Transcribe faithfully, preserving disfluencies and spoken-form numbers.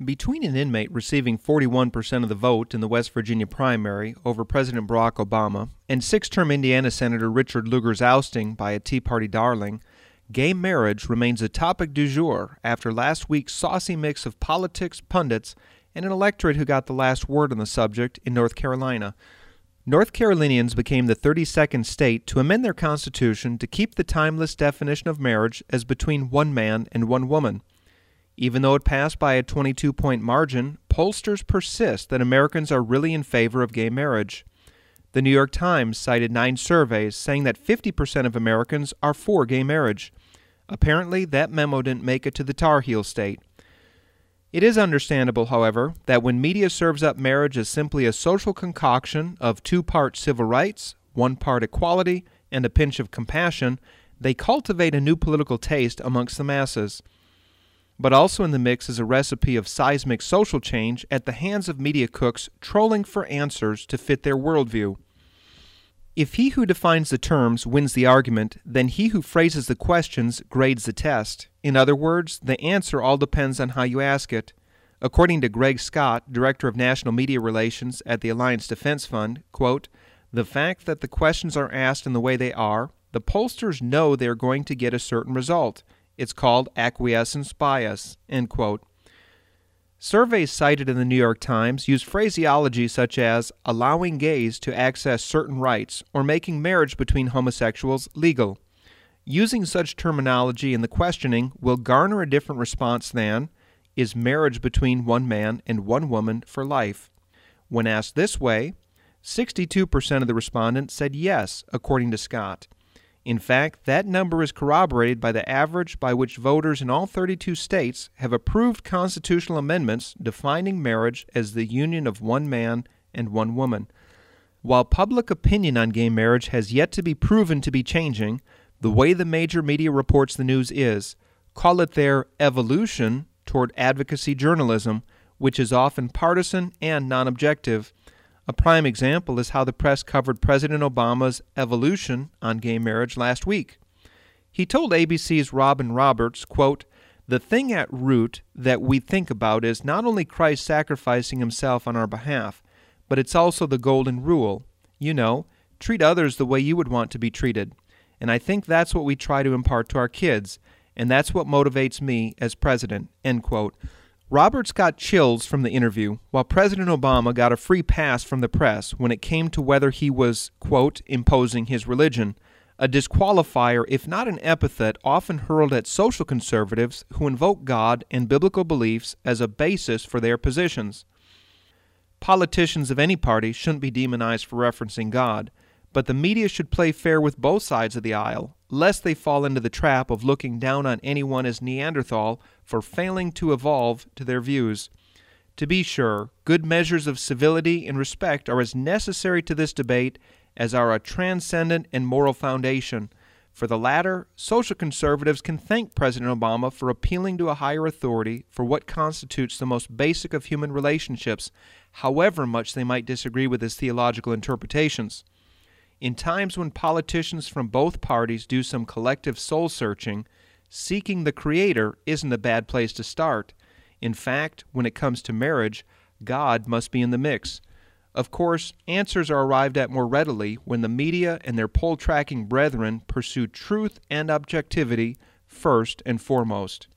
Between an inmate receiving forty-one percent of the vote in the West Virginia primary over President Barack Obama and six-term Indiana Senator Richard Lugar's ousting by a Tea Party darling, gay marriage remains a topic du jour after last week's saucy mix of politics, pundits, and an electorate who got the last word on the subject in North Carolina. North Carolinians became the thirty-second state to amend their constitution to keep the timeless definition of marriage as between one man and one woman. Even though it passed by a twenty-two point margin, pollsters persist that Americans are really in favor of gay marriage. The New York Times cited nine surveys saying that fifty percent of Americans are for gay marriage. Apparently, that memo didn't make it to the Tar Heel state. It is understandable, however, that when media serves up marriage as simply a social concoction of two parts civil rights, one part equality, and a pinch of compassion, they cultivate a new political taste amongst the masses. But also in the mix is a recipe of seismic social change at the hands of media cooks trolling for answers to fit their worldview. If he who defines the terms wins the argument, then he who phrases the questions grades the test. In other words, the answer all depends on how you ask it. According to Greg Scott, Director of National Media Relations at the Alliance Defense Fund, quote, "The fact that the questions are asked in the way they are, the pollsters know they are going to get a certain result. It's called acquiescence bias," end quote. Surveys cited in the New York Times use phraseology such as allowing gays to access certain rights or making marriage between homosexuals legal. Using such terminology in the questioning will garner a different response than, is marriage between one man and one woman for life? When asked this way, sixty-two percent of the respondents said yes, according to Scott. In fact, that number is corroborated by the average by which voters in all thirty-two states have approved constitutional amendments defining marriage as the union of one man and one woman. While public opinion on gay marriage has yet to be proven to be changing, the way the major media reports the news is, call it their evolution toward advocacy journalism, which is often partisan and non-objective. A prime example is how the press covered President Obama's evolution on gay marriage last week. He told A B C's Robin Roberts, quote, "The thing at root that we think about is not only Christ sacrificing himself on our behalf, but it's also the golden rule. You know, treat others the way you would want to be treated. And I think that's what we try to impart to our kids, and that's what motivates me as president," end quote. Roberts got chills from the interview, while President Obama got a free pass from the press when it came to whether he was, quote, imposing his religion, a disqualifier, if not an epithet, often hurled at social conservatives who invoke God and biblical beliefs as a basis for their positions. Politicians of any party shouldn't be demonized for referencing God, but the media should play fair with both sides of the aisle, lest they fall into the trap of looking down on anyone as Neanderthal for failing to evolve to their views. To be sure, good measures of civility and respect are as necessary to this debate as are a transcendent and moral foundation. For the latter, social conservatives can thank President Obama for appealing to a higher authority for what constitutes the most basic of human relationships, however much they might disagree with his theological interpretations. In times when politicians from both parties do some collective soul-searching, seeking the Creator isn't a bad place to start. In fact, when it comes to marriage, God must be in the mix. Of course, answers are arrived at more readily when the media and their poll-tracking brethren pursue truth and objectivity first and foremost.